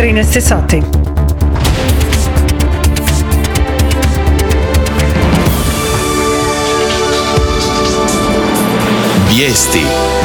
13 sati. Vijesti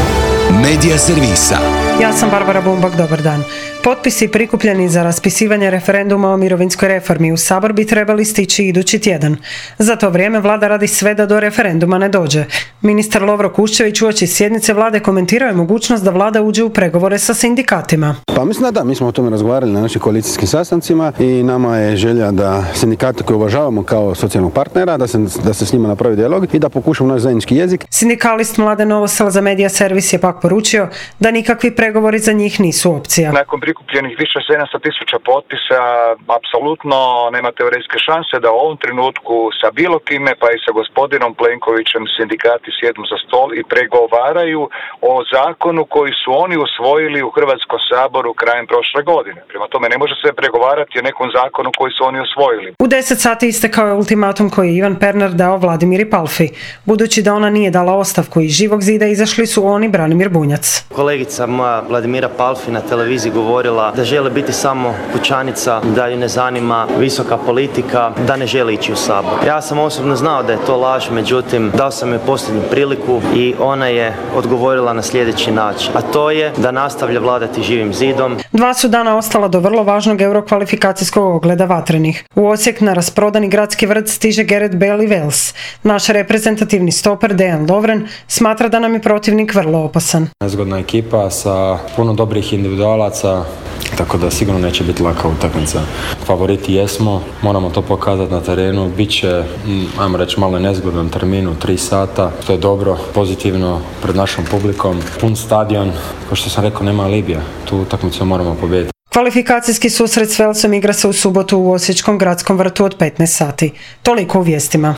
Medija servisa. Ja sam Barbara Bumbak, dobar dan. Potpisi prikupljeni za raspisivanje referenduma o mirovinskoj reformi u Sabor bi trebali stići idući tjedan. Za to vrijeme vlada radi sve da do referenduma ne dođe. Ministar Lovro Kuščević uoči sjednice vlade komentirao je mogućnost da vlada uđe u pregovore sa sindikatima. Pa mislim da, mi smo o tome razgovarali na našim koalicijskim sastancima i nama je želja da sindikate koje uvažavamo kao socijalnog partnera, da se s njima napravi dijalog i da pokušamo naći zajednički jezik. Sindikalist Mladen Novosel za Medija servis je pak poručio da nikakvi pregovori za njih nisu opcija. Nakon prikupljenih više 700.000 potpisa, apsolutno nema teoretske šanse da u ovom trenutku sa bilo kime, pa i sa gospodinom Plenkovićem, sindikati sjednu za stol i pregovaraju o zakonu koji su oni usvojili u Hrvatskom saboru krajem prošle godine. Prema tome ne može se pregovarati o nekom zakonu koji su oni usvojili. U 10 sati istekao je ultimatum koji je Ivan Pernar dao Vladimiri Palfi. Budući da ona nije dala ostavku iz Živog zida, izašli su on i Branimir Bunjac. Kolegica moja Vladimira Palfi na televiziji govorila da želi biti samo kućanica, da ju ne zanima visoka politika, da ne želi ići u Sabor. Ja sam osobno znao da je to laž, međutim dao sam joj posljednju priliku i ona je odgovorila na sljedeći način, a to je da nastavlja vladati Živim zidom. 2 su dana ostala do vrlo važnog eurokvalifikacijskog ogleda vatrenih. U Osijek na rasprodani gradski vrt stiže Gareth Bale i Wales. Naš reprezentativni stoper Dejan Lovren smatra da nam je protivnik vrlo opasan. Nezgodna ekipa sa puno dobrih individualaca, tako da sigurno neće biti laka utakmica. Favoriti jesmo, moramo to pokazati na terenu. Biće, ajmo reći, malo nezgodan termin u 3 sata. To je dobro, pozitivno pred našom publikom. Pun stadion, kao što sam rekao, nema alibija. Tu utakmicu moramo pobijediti. Kvalifikacijski susret s Walesom igra se u subotu u Osječkom gradskom vrtu od 15 sati. Toliko u vijestima.